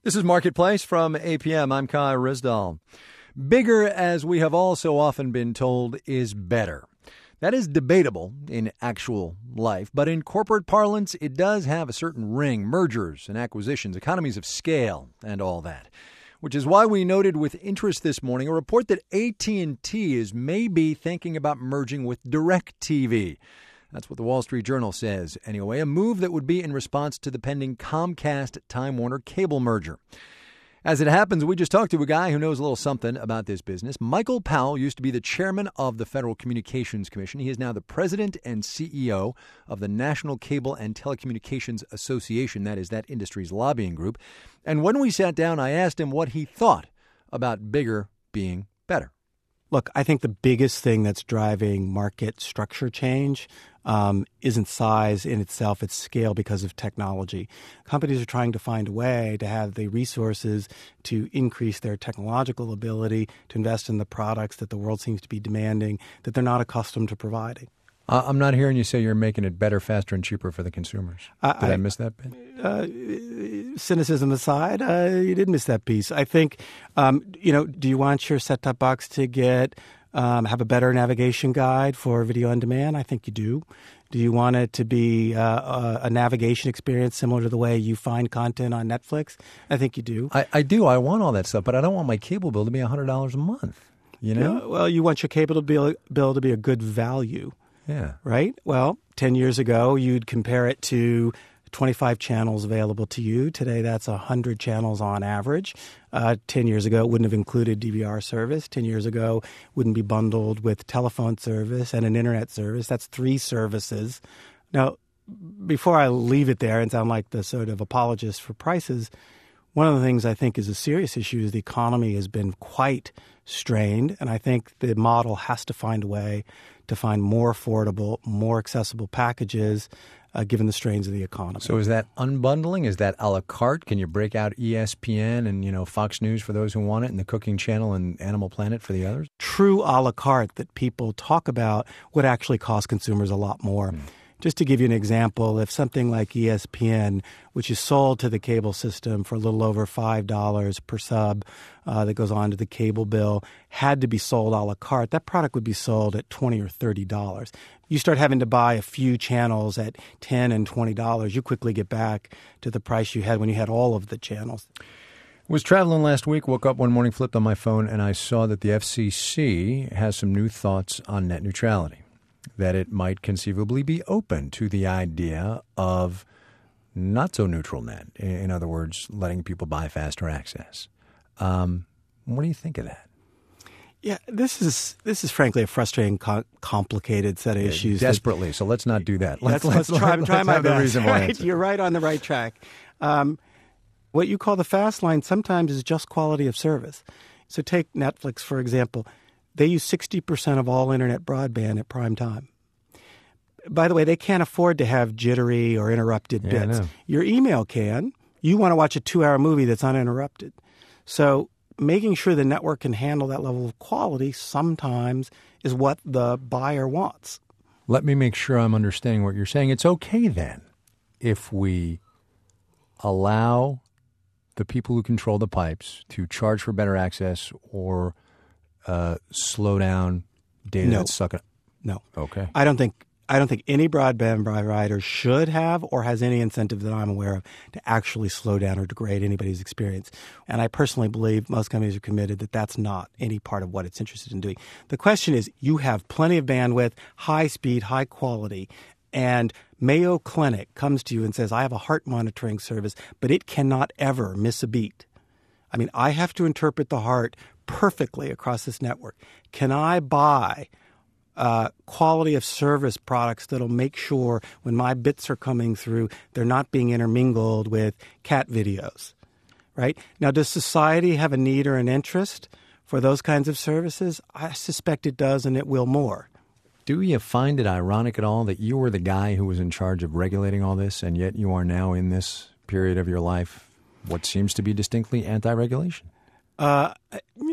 This is Marketplace from APM. I'm Kai Rizdal. Bigger, as we have all so often been told, is better. That is debatable in actual life, but in corporate parlance, it does have a certain ring. Mergers and acquisitions, economies of scale, and all that. Which is why we noted with interest this morning a report that AT&T is maybe thinking about merging with DirecTV. That's what the Wall Street Journal says, anyway, a move that would be in response to the pending Comcast-Time Warner cable merger. As it happens, we just talked to a guy who knows a little something about this business. Michael Powell used to be the chairman of the Federal Communications Commission. He is now the president and CEO of the National Cable and Telecommunications Association. That is that industry's lobbying group. And when we sat down, I asked him what he thought about bigger being better. Look, I think the biggest thing that's driving market structure change isn't size in itself, it's scale because of technology. Companies are trying to find a way to have the resources to increase their technological ability to invest in the products that the world seems to be demanding that they're not accustomed to providing. I'm not hearing you say you're making it better, faster, and cheaper for the consumers. Did I miss that bit? Cynicism aside, you did miss that piece. I think, do you want your set-top box to have a better navigation guide for video on demand? I think you do. Do you want it to be a navigation experience similar to the way you find content on Netflix? I think you do. I do. I want all that stuff, but I don't want my cable bill to be $100 a month. You know? Yeah, well, you want your cable bill to be a good value. Yeah. Right? Well, 10 years ago, you'd compare it to 25 channels available to you. Today, that's 100 channels on average. 10 years ago, it wouldn't have included DVR service. 10 years ago, it wouldn't be bundled with telephone service and an internet service. That's 3 services. Now, before I leave it there and sound like the sort of apologist for prices, one of the things I think is a serious issue is the economy has been quite strained, and I think the model has to find a way to find more affordable, more accessible packages given the strains of the economy. So is that unbundling? Is that a la carte? Can you break out ESPN and, Fox News for those who want it and the Cooking Channel and Animal Planet for the others? True a la carte that people talk about would actually cost consumers a lot more. Just to give you an example, if something like ESPN, which is sold to the cable system for a little over $5 per sub that goes on to the cable bill, had to be sold a la carte, that product would be sold at $20 or $30. You start having to buy a few channels at $10 and $20, you quickly get back to the price you had when you had all of the channels. Was traveling last week, woke up one morning, flipped on my phone, and I saw that the FCC has some new thoughts on net neutrality. That it might conceivably be open to the idea of not so neutral net. In other words, letting people buy faster access. What do you think of that? Yeah, this is frankly a frustrating, complicated set of issues. Desperately, so let's not do that. Let's try my best. Reasonable answer. You're right on the right track. What you call the fast line sometimes is just quality of service. So take Netflix, for example. They use 60% of all internet broadband at prime time. By the way, they can't afford to have jittery or interrupted bits. Your email can. You want to watch a 2-hour movie that's uninterrupted. So making sure the network can handle that level of quality sometimes is what the buyer wants. Let me make sure I'm understanding what you're saying. It's okay then if we allow the people who control the pipes to charge for better access or slow down data that's sucking. No. Okay. I don't think any broadband provider should have or has any incentive that I'm aware of to actually slow down or degrade anybody's experience. And I personally believe most companies are committed that that's not any part of what it's interested in doing. The question is, you have plenty of bandwidth, high speed, high quality, and Mayo Clinic comes to you and says, I have a heart monitoring service, but it cannot ever miss a beat. I mean, I have to interpret the heart perfectly across this network. Can I buy quality of service products that'll make sure when my bits are coming through, they're not being intermingled with cat videos, right? Now, does society have a need or an interest for those kinds of services? I suspect it does, and it will more. Do you find it ironic at all that you were the guy who was in charge of regulating all this, and yet you are now in this period of your life what seems to be distinctly anti-regulation?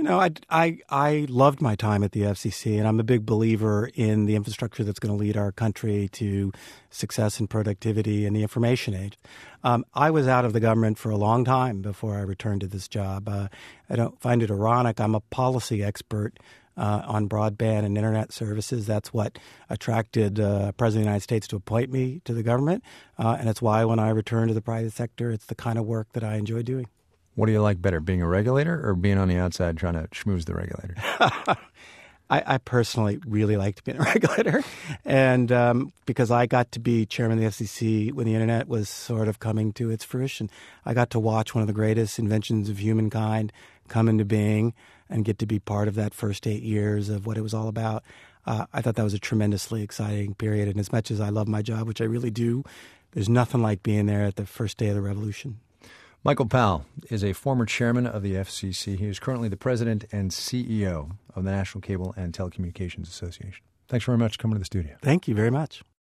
I loved my time at the FCC, and I'm a big believer in the infrastructure that's going to lead our country to success and productivity in the information age. I was out of the government for a long time before I returned to this job. I don't find it ironic. I'm a policy expert on broadband and internet services. That's what attracted President of the United States to appoint me to the government, and it's why when I return to the private sector, it's the kind of work that I enjoy doing. What do you like better, being a regulator or being on the outside trying to schmooze the regulator? I personally really liked being a regulator, and because I got to be chairman of the FCC when the internet was sort of coming to its fruition. I got to watch one of the greatest inventions of humankind come into being and get to be part of that first 8 years of what it was all about. I thought that was a tremendously exciting period, and as much as I love my job, which I really do, there's nothing like being there at the first day of the revolution. Michael Powell is a former chairman of the FCC. He is currently the president and CEO of the National Cable and Telecommunications Association. Thanks very much for coming to the studio. Thank you very much.